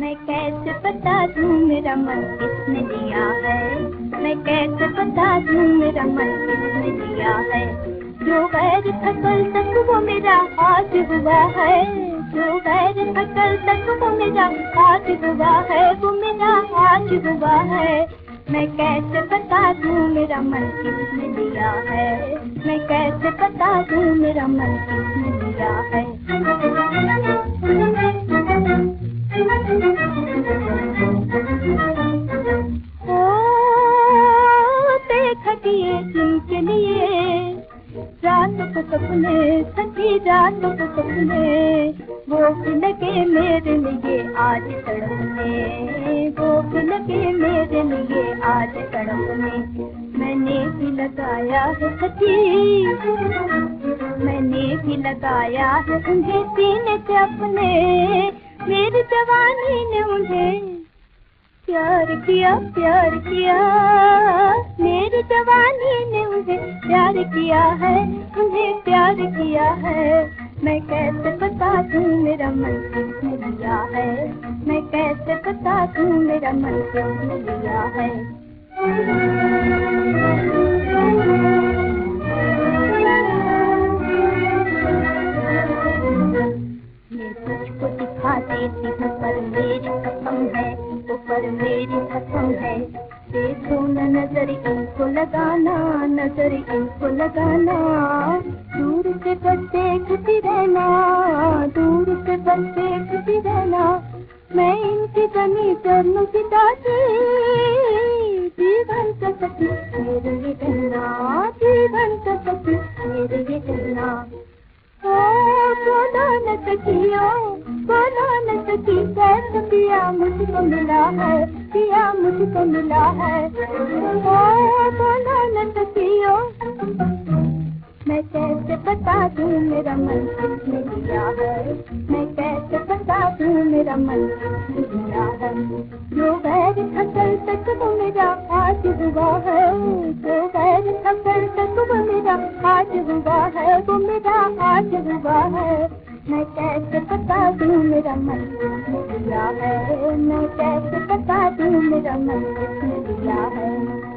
मैं कैसे बता दूं मेरा मन किसने दिया है, मैं कैसे बता दूं मेरा मन किसने दिया है। जो गैर था कल तक वो मेरा आज हुआ है, जो गैर था कल तक वो मेरा आज हुआ है, वो मेरा आज हुआ है। मैं कैसे बता दूं मेरा मन किसने दिया है, मैं कैसे बता दूं मेरा मन किसने दिया है। खटिए जिनके लिए रात को सपने, सखी रात को सपने, वो भी लगे मेरे लिए आज तड़पने, वो भी लगे मेरे लिए आज तड़पने। मैंने भी लगाया है सखी, मैंने भी लगाया है उन्हें सीने से अपने, मेरी जवानी ने उन्हें प्यार किया, प्यार किया, मेरी जवानी ने उन्हें प्यार किया है, उन्हें प्यार किया है। मैं कैसे बता दूं मेरा मन किसने दिया है, मैं कैसे बता दूं मेरा मन किसने दिया है। मैं तुझको दिखा देती हूँ पर मेरी कसम है, तो पर मेरी कसम है। देखो न नजर इनको लगाना, नजर इनको लगाना, दूर से बस देखती रहना, दूर से बस देखती रहना। मैं इनकी बनी चरणों की दासी, जीवन का सखी मेरे ये कहना, जीवन का सखी मेरे ये कहना। बोलो न सखियो, बोलो न सखी, कैसे पिया मुझको मिला है, पिया मुझको मिला है। बोलो न सखियो, मैं कैसे बता दूं मेरा मन किसने दिया है, मैं कैसे बता दूं मेरा मन किसने दिया है। जो गैर था कल तक वो मेरा आज हुआ है, जो गैर था कल तक वो मेरा आज हुआ है, वो मेरा आज हुआ है। मैं कैसे बता दूं मेरा मन किसने दिया है, मैं कैसे बता दूं मेरा मन किसने दिया है।